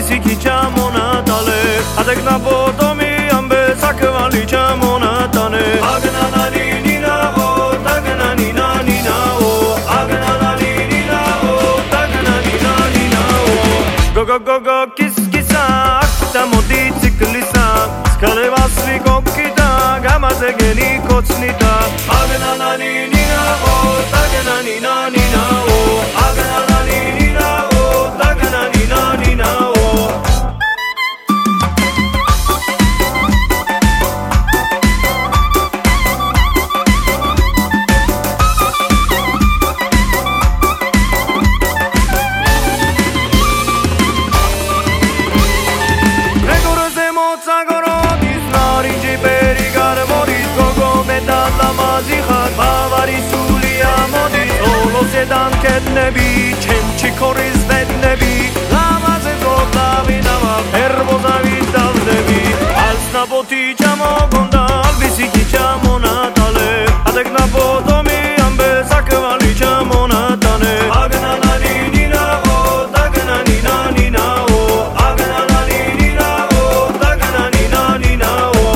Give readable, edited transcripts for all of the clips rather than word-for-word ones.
si chiamo Natale, adek na potomi ambe sakvali chiamo Natale. Agna nina o, tagna nina o, agna nina o, tagna nina o. Go kissa, akta moticiklisa, skaleva svi kokita, gamaze geni kocnita. Agna nina o, tagna nina o, agna nina o, tagna nina o. Dan ketnebi, čenči koris vednebi, lama se zotavi nama, herbozavi davnebi. Als na potičamo gondal, visikičamo Natale, adek na potomi ambe sakvali čamo Natale. Agna nina o, tagna nina o, agna nina o, tagna nina o.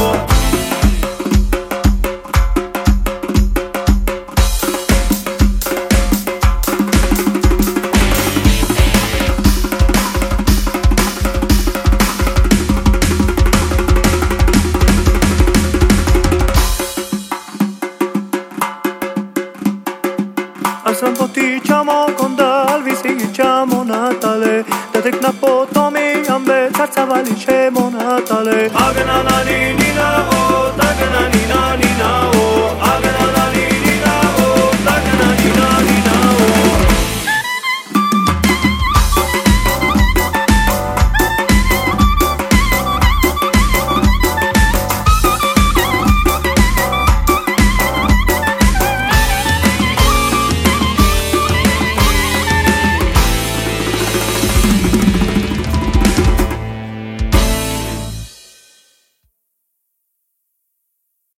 Alzam potičamo gondal, visikičamo Natale, dadek na potomi ambe carcavali čemo Natale. Agna nina